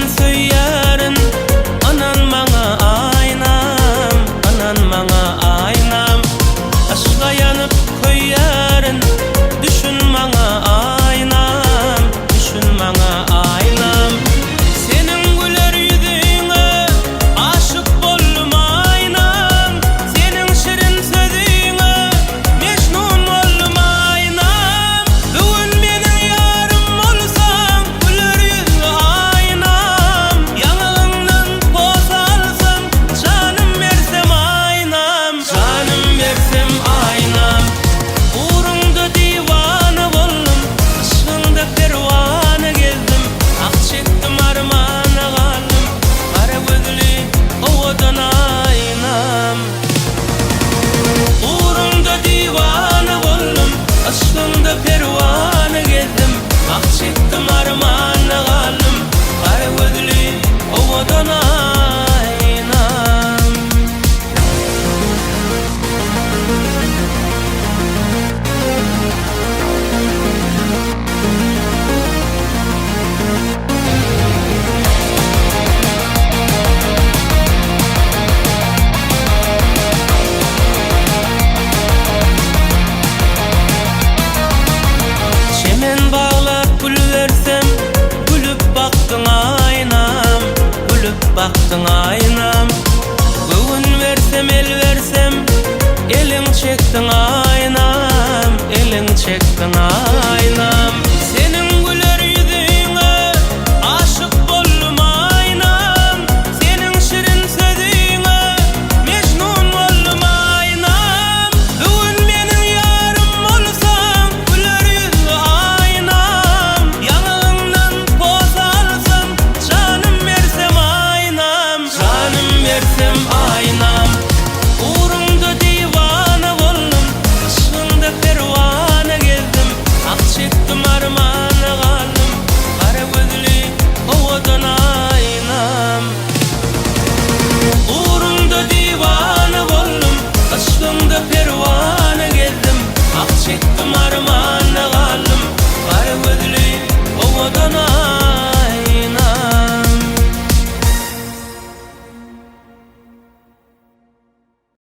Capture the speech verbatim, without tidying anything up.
bilen söylerin, anan bana aynam, anan bana aynam. Aşka yanıp koyarın, düşün bana aynam, düşün bana aynam. Senin güler yüzüne aşık boldum aynam, senin şirin sözüne mecnun oldum aynam. Bugün benim yarım olsan, güler yüzlü aynam, yanağından poz alsam, canım versem aynam, canım versem aynam. Uğrunda divane oldum, aşkında pervane gezdim, ak çektim armana kaldım, kara gözlü ovadan aynam. Uğrunda divane oldum, aşkında pervane gezdim, ak çektim armana kaldım, kara gözlü ovadan aynam. Çemen bağlap gül versem, gülüp baktın aynam, gülüp baktın aynam. Bugün versem el versem, elin çektin aynam, elin çektin aynam. Senin güler yüzüne aşık boldum aynam, senin şirin sözüne mecnun oldum aynam. Bugün benim yarım olsan, güler yüzlü aynam, yanağından poz alsam, canım versem aynam, canım versem aynam. Uğrunda divane oldum, aşkında pervane gezdim, ak çektim armana kaldım, kara gözlü ovadan aynam. Uğrunda divane oldum, aşkında pervane gezdim, ak çektim armana